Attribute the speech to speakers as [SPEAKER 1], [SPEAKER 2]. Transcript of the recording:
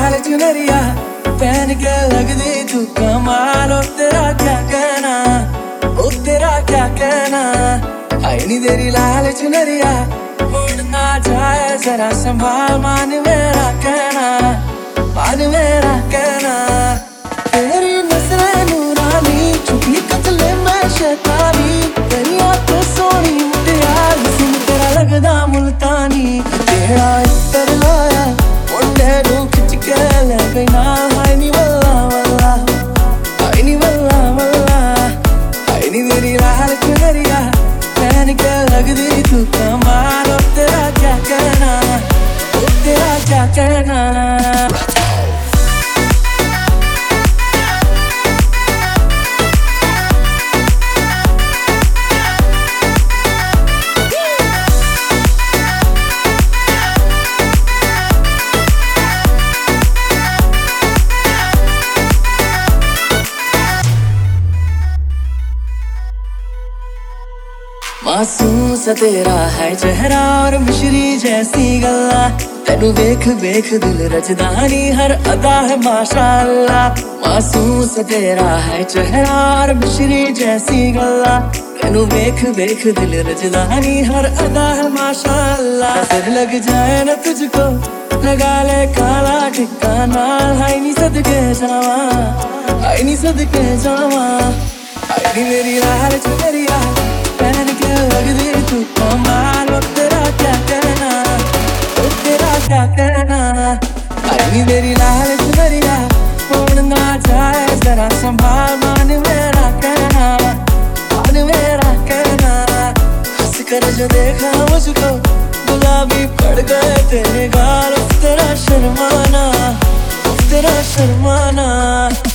[SPEAKER 1] लाल चुनरिया पहन के लगदी तू कमाल। ओ तेरा क्या कहना, ओ तेरा क्या कहना। आई नी तेरी लाल चुनरिया उड़ ना जाए जरा संभाल। मान मेरा कहना, मान मेरा कहना। तेरी नजरें नूरानी चुपी कतले में शैतानी। तेरी आंखें सोनी मुटियार जिस्म तेरा लगदा मुल्तानी। तेरा इत्तर लाया मुंडे नू खिच के ले गई नाल। हाय नी वल्ला वल्ला, हाय नी वल्ला वल्ला। हाय नी तेरी लाल चुनरिया पहन के लगदी तू कमाल। ओ तेरा क्या कहना, ओ तेरा क्या कहना। मासूम सा तेरा है चेहरा और मिश्री जैसी गल्ला। तेनू वेख वेख दिल रजदानी हर अदा है माशाअल्लाह। मासूम सा तेरा है चेहरा और मिश्री जैसी गल्ला। तेनू वेख वेख दिल रजदानी हर अदा है माशाअल्लाह। नजर लग जाए न तुझको लगा ले काला टिक्का नाल। हाय नी सदके जावा, हाय नी सदके जावा। हाय नी मेरी लाल चुनरिया पहन के लगदी तू कमाल। ओ तेरा क्या कहना, ओ तेरा क्या कहना। आई नी तेरी लाल चुनरिया उड़ ना जाए जरा संभाल। मान मेरा कहना, मान मेरा कहना। हंस कर जो देखा मुझको गुलाबी पड़ गए तेरे गाल। ओ तेरा शर्माना, ओ तेरा शर्माना।